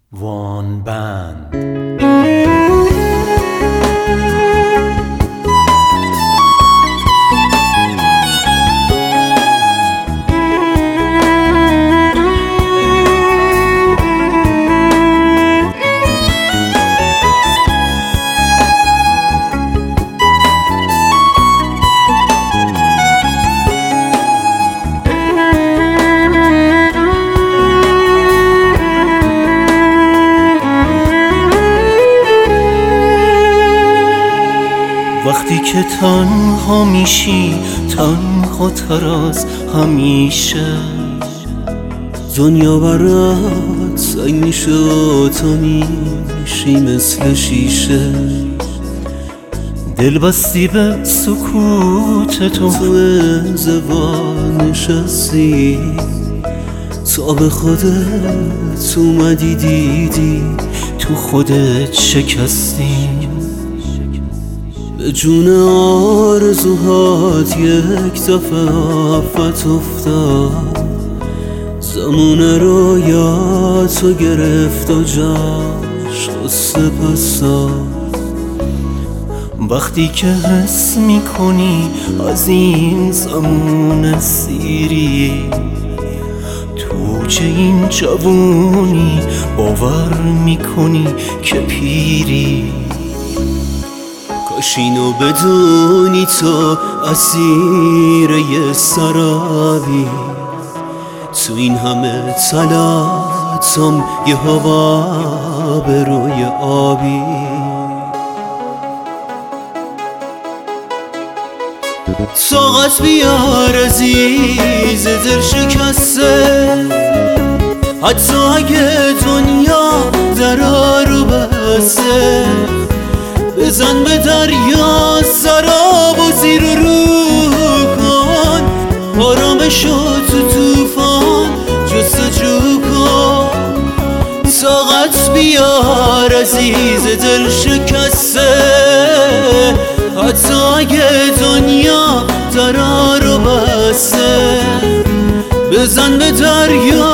وان بند وقتی که تنها میشی تنها تراز همیشه دنیا برات سنگ میشه و تو میشی مثل شیشه دل بستی به سکوت تو انزوا نشستی تا به خودت اومدی دیدی تو خودت شکستی به جون آرزوهات یک دفعه آفت افتاد زمونه رو یادتو گرفت و جاش قصه پس داد وقتی که حس میکنی از این زمونه سیری تو چه این جوونی باور میکنی که پیری کاش اینو بدونی تو اسیر یه سرابی تو این همه تلاطم یه هوا به روی آبی طاقت بیار عزیز دل شکسته حتی اگه دنیا درا رو بسته بزن به دریا سراب و زیر و رو کن آرامشو تو توفان جستجو کن طاقت بیار عزیز دل شکسته حتی اگه دنیا درا رو بسته بزن به دریا